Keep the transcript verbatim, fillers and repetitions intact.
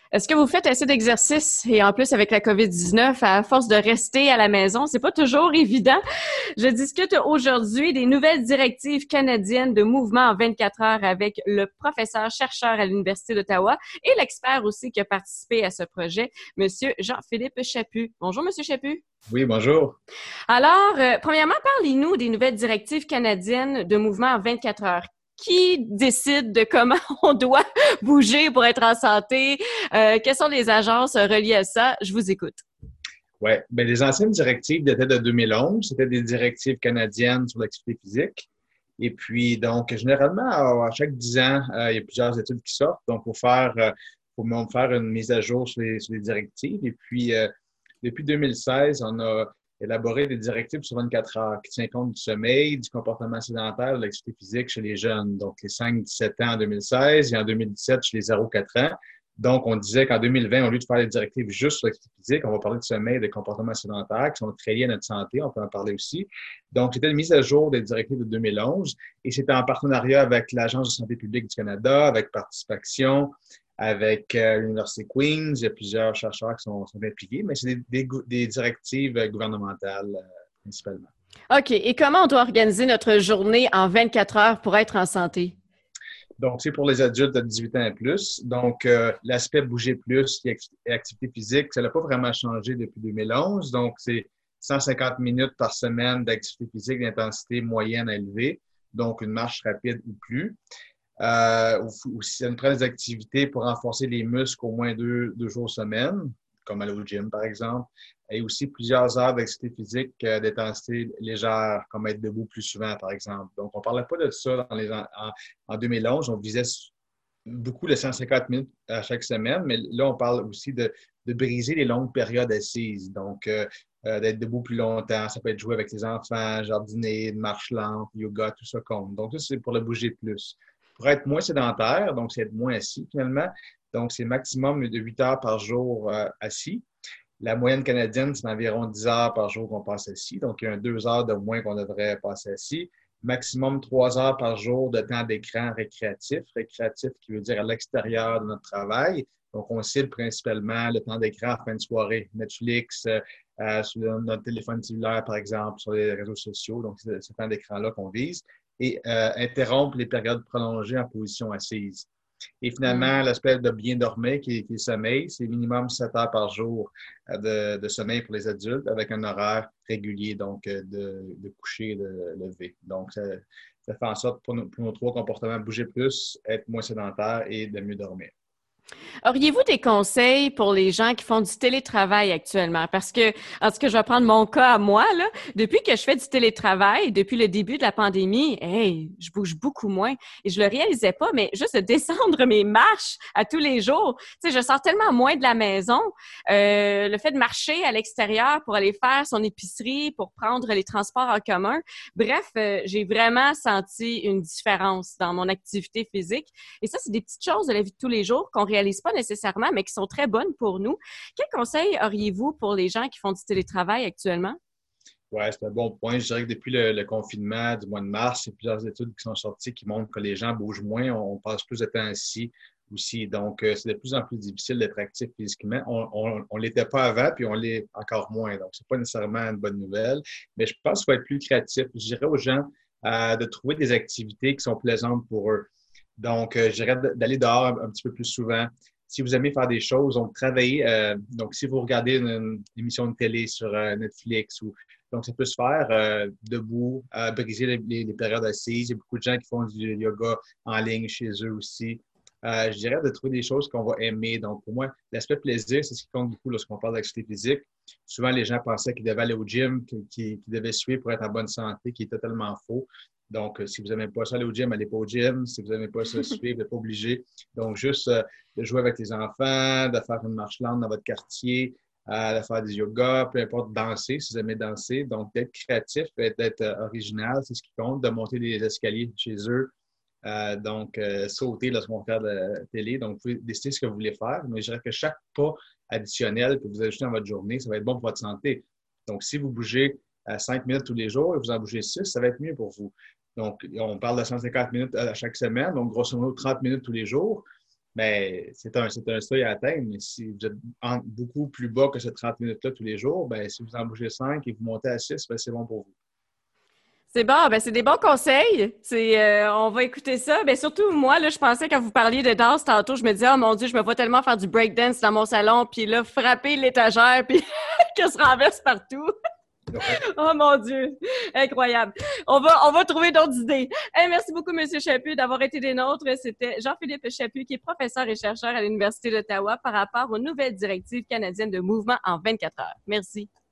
Est-ce que vous faites assez d'exercice et en plus avec la covid dix-neuf, à force de rester à la maison, c'est pas toujours évident. Je discute aujourd'hui des nouvelles directives canadiennes de mouvement en vingt-quatre heures avec le professeur chercheur à l'Université d'Ottawa et l'expert aussi qui a participé à ce projet, Monsieur Jean-Philippe Chaput. Bonjour, Monsieur Chaput. Oui, bonjour. Alors, euh, premièrement, parlez-nous des nouvelles directives canadiennes de mouvement en vingt-quatre heures. Qui décide de comment on doit bouger pour être en santé? Euh, quelles sont les agences reliées à ça? Je vous écoute. Oui, ben, les anciennes directives dataient de deux mille onze. C'était des directives canadiennes sur l'activité physique. Et puis, donc, généralement, à, à chaque dix ans, euh, il y a plusieurs études qui sortent. Donc, il faut faire, euh, faut même faire une mise à jour sur les, sur les directives. Et puis, euh, depuis deux mille seize, on a élaboré des directives sur vingt-quatre heures qui tiennent compte du sommeil, du comportement sédentaire, de l'activité physique chez les jeunes. Donc, les cinq dix-sept ans en deux mille seize et en deux mille dix-sept chez les zéro quatre ans. Donc, on disait qu'en deux mille vingt, au lieu de faire les directives juste sur l'activité physique, on va parler de sommeil et de comportement sédentaire qui sont très liés à notre santé. On peut en parler aussi. Donc, c'était une mise à jour des directives de deux mille onze et c'était en partenariat avec l'Agence de santé publique du Canada, avec Participation, avec euh, l'Université Queen's. Il y a plusieurs chercheurs qui sont, sont impliqués, mais c'est des, des, des directives gouvernementales euh, principalement. OK. Et comment on doit organiser notre journée en vingt-quatre heures pour être en santé? Donc, c'est pour les adultes de dix-huit ans et plus. Donc, euh, l'aspect bouger plus et activité physique, ça n'a pas vraiment changé depuis deux mille onze. Donc, c'est cent cinquante minutes par semaine d'activité physique d'intensité moyenne à élevée. Donc, une marche rapide ou plus. Euh, ou, ou si on prend des activités pour renforcer les muscles au moins deux, deux jours semaine, comme aller au gym, par exemple, et aussi plusieurs heures d'activité physique euh, d'intensité légère, comme être debout plus souvent, par exemple. Donc, on ne parlait pas de ça dans les, en, en deux mille onze. On visait beaucoup de cent cinquante minutes à chaque semaine, mais là, on parle aussi de, de briser les longues périodes assises. Donc, euh, euh, d'être debout plus longtemps. Ça peut être jouer avec les enfants, jardiner, marche lente, yoga, tout ça compte. Donc, ça, c'est pour le bouger plus. Pour être moins sédentaire, donc c'est être moins assis finalement. Donc, c'est maximum de huit heures par jour euh, assis. La moyenne canadienne, c'est environ dix heures par jour qu'on passe assis. Donc, il y a un deux heures de moins qu'on devrait passer assis. Maximum trois heures par jour de temps d'écran récréatif. Récréatif qui veut dire à l'extérieur de notre travail. Donc, on cible principalement le temps d'écran en fin de soirée. Netflix, euh, sur notre téléphone cellulaire, par exemple, sur les réseaux sociaux. Donc, c'est ce temps d'écran-là qu'on vise. Et euh, interrompre les périodes prolongées en position assise. Et finalement, l'aspect de bien dormir, qui est, qui est le sommeil, c'est minimum sept heures par jour de, de sommeil pour les adultes avec un horaire régulier, donc de, de coucher et de lever. Donc, ça, ça fait en sorte pour nos, pour nos trois comportements, bouger plus, être moins sédentaire et de mieux dormir. Auriez-vous des conseils pour les gens qui font du télétravail actuellement? Parce que, en tout cas, je vais prendre mon cas à moi, là. Depuis que je fais du télétravail, depuis le début de la pandémie, hey, je bouge beaucoup moins. Et je le réalisais pas, mais juste de descendre mes marches à tous les jours. Tu sais, je sors tellement moins de la maison. Euh, le fait de marcher à l'extérieur pour aller faire son épicerie, pour prendre les transports en commun. Bref, euh, j'ai vraiment senti une différence dans mon activité physique. Et ça, c'est des petites choses de la vie de tous les jours qu'on réalise pas nécessairement, mais qui sont très bonnes pour nous. Quels conseils auriez-vous pour les gens qui font du télétravail actuellement? Oui, c'est un bon point. Je dirais que depuis le, le confinement du mois de mars, il y a plusieurs études qui sont sorties qui montrent que les gens bougent moins, on, on passe plus de temps assis aussi. Donc, euh, c'est de plus en plus difficile d'être actif physiquement. On ne l'était pas avant, puis on l'est encore moins. Donc, c'est pas nécessairement une bonne nouvelle. Mais je pense qu'il faut être plus créatif. Je dirais aux gens euh, de trouver des activités qui sont plaisantes pour eux. Donc, euh, je dirais d'aller dehors un, un petit peu plus souvent. Si vous aimez faire des choses, donc travailler. Euh, donc, si vous regardez une, une émission de télé sur euh, Netflix ou donc, ça peut se faire euh, debout, euh, briser les, les, les périodes assises. Il y a beaucoup de gens qui font du yoga en ligne chez eux aussi. Euh, je dirais de trouver des choses qu'on va aimer. Donc, pour moi, l'aspect plaisir, c'est ce qui compte beaucoup lorsqu'on parle d'activité physique. Souvent, les gens pensaient qu'ils devaient aller au gym, qu'ils, qu'ils devaient suivre pour être en bonne santé, qui est totalement faux. Donc, euh, si vous n'aimez pas ça aller au gym, allez pas au gym. Si vous n'aimez pas ça suivre, vous n'êtes pas obligé. Donc, juste euh, de jouer avec les enfants, de faire une marche lente dans votre quartier, euh, de faire des yogas, peu importe, danser, si vous aimez danser. Donc, d'être créatif, d'être euh, original, c'est ce qui compte, de monter des escaliers chez eux. Euh, donc, euh, sauter lorsqu'on regarde la télé. Donc, vous pouvez décider ce que vous voulez faire, mais je dirais que chaque pas additionnel que vous ajoutez dans votre journée, ça va être bon pour votre santé. Donc, si vous bougez à cinq minutes tous les jours et vous en bougez six, ça va être mieux pour vous. Donc, on parle de cent cinquante minutes à chaque semaine, donc grosso modo trente minutes tous les jours. ben, c'est un, c'est un seuil à atteindre, mais si vous êtes en- beaucoup plus bas que ces trente minutes-là tous les jours, ben, si vous en bougez cinq et vous montez à six, ben, c'est bon pour vous. C'est bon, ben c'est des bons conseils. C'est, euh, on va écouter ça. Ben surtout moi là, je pensais quand vous parliez de danse tantôt, je me disais oh mon Dieu, je me vois tellement faire du breakdance dans mon salon, puis là frapper l'étagère, puis qu'elle se renverse partout. Ouais. Oh mon Dieu, incroyable. On va, on va trouver d'autres idées. Hey, merci beaucoup, Monsieur Chaput, d'avoir été des nôtres. C'était Jean-Philippe Chaput, qui est professeur et chercheur à l'Université d'Ottawa par rapport aux nouvelles directives canadiennes de mouvement en vingt-quatre heures. Merci.